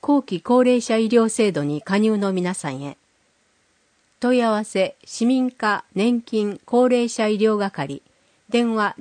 後期高齢者医療制度に加入の皆さんへ。問い合わせ市民課年金高齢者医療係電話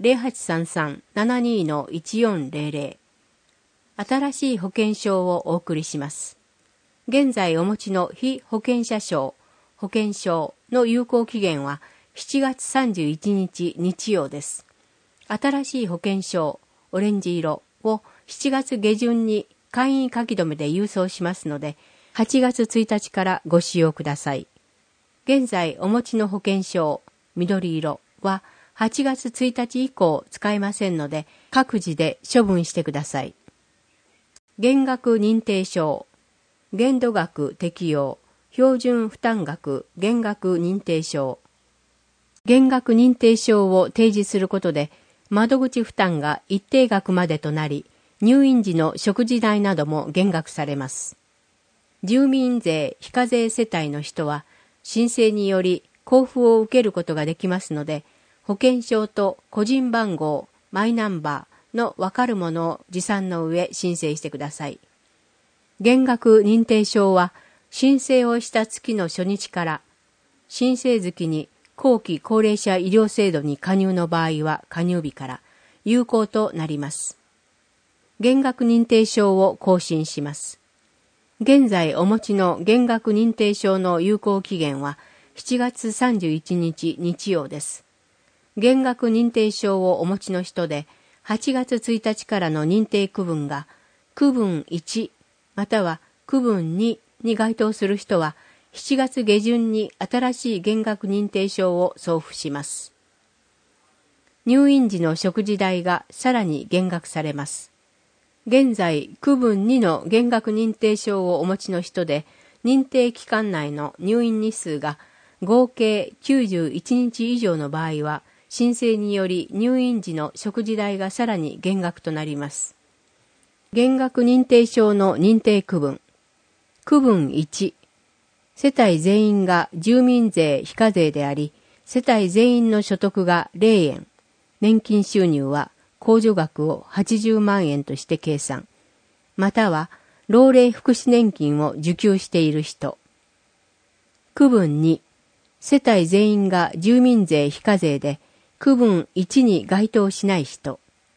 0833-72-1400 新しい保険証をお送りします。現在お持ちの被保険者証、保険証の有効期限は7月31日日曜です。新しい保険証、オレンジ色を7月下旬に簡易書き留めで郵送しますので、8月1日からご使用ください。現在お持ちの保険証、緑色は8月1日以降使えませんので、各自で処分してください。減額認定証、限度額適用、標準負担額減額認定証。減額認定証を提示することで、窓口負担が一定額までとなり、入院時の食事代なども減額されます。住民税非課税世帯の人は、申請により交付を受けることができますので、保険証と個人番号、マイナンバーのわかるものを持参の上申請してください。減額認定証は申請をした月の初日から申請月に後期高齢者医療制度に加入の場合は加入日から有効となります。減額認定証を更新します。現在お持ちの減額認定証の有効期限は7月31日日曜です。減額認定証をお持ちの人で8月1日からの認定区分が区分1または区分2に該当する人は7月下旬に新しい減額認定証を送付します。入院時の食事代がさらに減額されます。現在区分2の減額認定証をお持ちの人で認定期間内の入院日数が合計91日以上の場合は申請により入院時の食事代がさらに減額となります。減額認定証の認定区分。区分1。世帯全員が住民税非課税であり、世帯全員の所得が0円。年金収入は控除額を80万円として計算。または、老齢福祉年金を受給している人。区分2。世帯全員が住民税非課税で、区分1に該当しない人。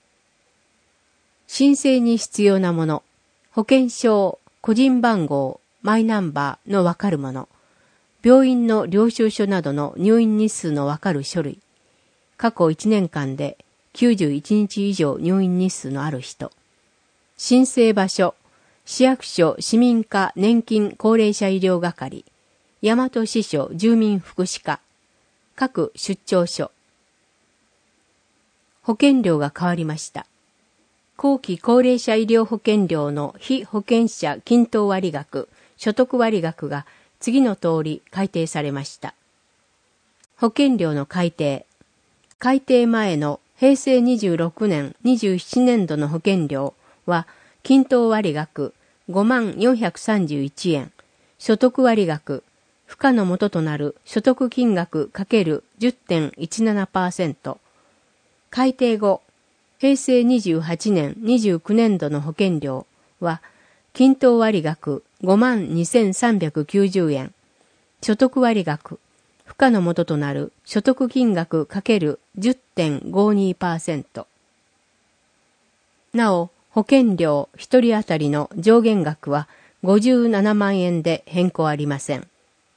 申請に必要なもの、保険証、個人番号、マイナンバーのわかるもの、病院の領収書などの入院日数のわかる書類、過去1年間で91日以上入院日数のある人、申請場所、市役所市民課年金高齢者医療係、大和支所住民福祉課、各出張所。保険料が変わりました。後期高齢者医療保険料の被保険者均等割額、所得割額が次の通り改定されました。保険料の改定。改定前の平成26年27年度の保険料は均等割額5431円、所得割額、付加の元となる所得金額 ×10.17%。改定後、平成28年29年度の保険料は、均等割額52,390円、所得割額、付加の元となる所得金額 ×10.52%。なお、保険料1人当たりの上限額は57万円で変更ありません。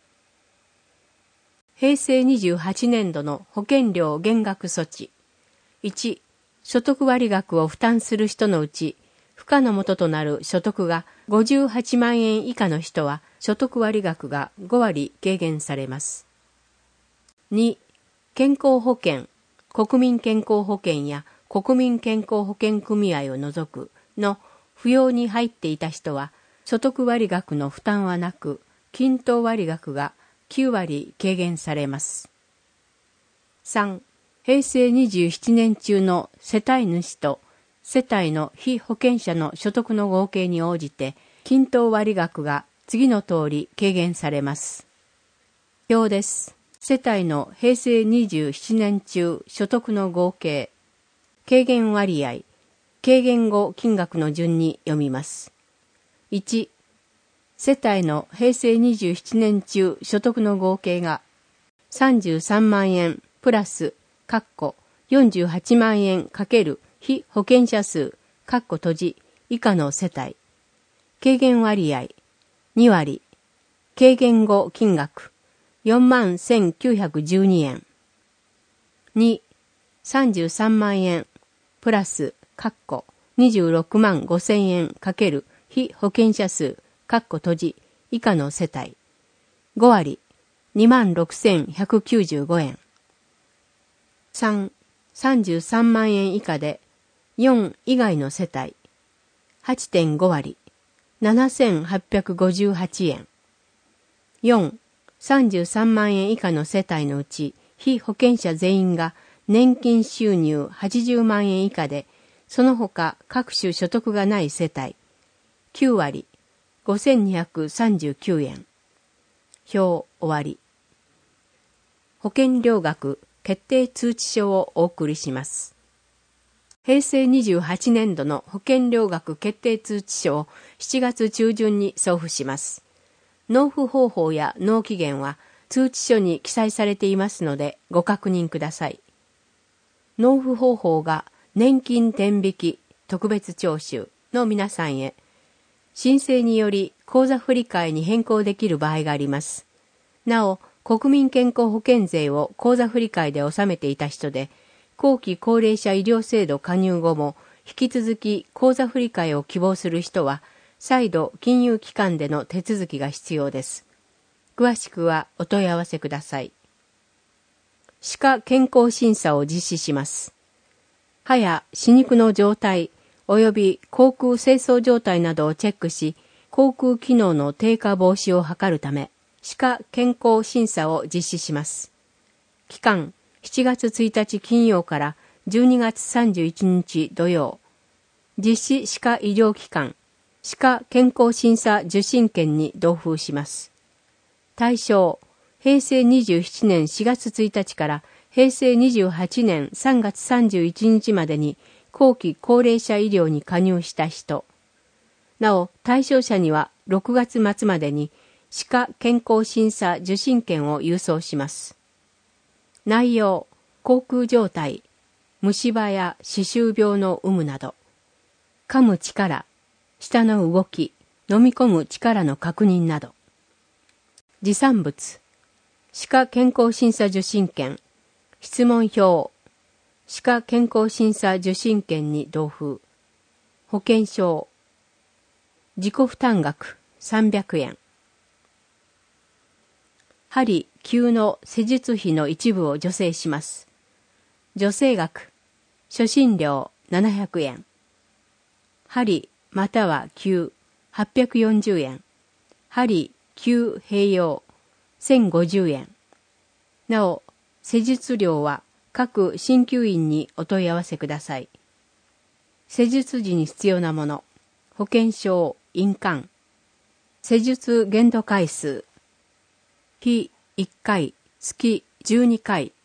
平成28年度の保険料減額措置。1、所得割額を負担する人のうち、付加の元となる所得が58万円以下の人は、所得割額が5割軽減されます。2、健康保険、国民健康保険や国民健康保険組合を除くの扶養に入っていた人は、所得割額の負担はなく、均等割額が9割軽減されます。3、平成27年中の世帯主と世帯の被保険者の所得の合計に応じて、均等割額が次の通り軽減されます。表です。世帯の平成27年中所得の合計、軽減割合、軽減後金額の順に読みます。1、 世帯の平成27年中所得の合計が33万円プラス48万円×被保険者数閉じ以下の世帯。軽減割合2割。軽減後金額41,912円。2、33万円プラス26万5千円×被保険者数閉じ以下の世帯。5割26,195円。3、33万円以下で4以外の世帯。8.5 割7,858円。4、33万円以下の世帯のうち被保険者全員が年金収入80万円以下で、その他各種所得がない世帯。9割5,239円。表終わり。保険料額決定通知書をお送りします。平成28年度の保険料額決定通知書を7月中旬に送付します。納付方法や納期限は通知書に記載されていますのでご確認ください。納付方法が年金天引き特別徴収の皆さんへ、申請により口座振替に変更できる場合があります。なお、国民健康保険税を口座振替で納めていた人で、後期高齢者医療制度加入後も引き続き口座振替を希望する人は、再度金融機関での手続きが必要です。詳しくはお問い合わせください。歯科健康審査を実施します。歯や歯肉の状態及び口腔清掃状態などをチェックし、口腔機能の低下防止を図るため、歯科健康審査を実施します。期間7月1日金曜から12月31日土曜。実施歯科医療機関、歯科健康審査受診券に同封します。対象、平成27年4月1日から平成28年3月31日までに後期高齢者医療に加入した人。なお、対象者には6月末までに歯科健康審査受診券を郵送します。内容、口腔状態、虫歯や歯周病の有無など、噛む力、舌の動き、飲み込む力の確認など。持参物、歯科健康審査受診券、質問票、歯科健康審査受診券に同封、保険証、自己負担額300円。針灸の施術費の一部を助成します。助成額、初診料700円。針または灸840円。針灸併用1050円。なお、施術料は各鍼灸院にお問い合わせください。施術時に必要なもの、保険証、印鑑、施術限度回数、日1回、月12回、